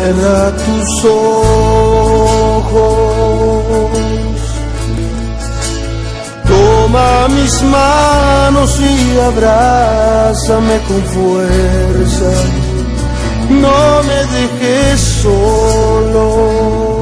Cierra tus ojos, toma mis manos y abrázame con fuerza, no me dejes solo.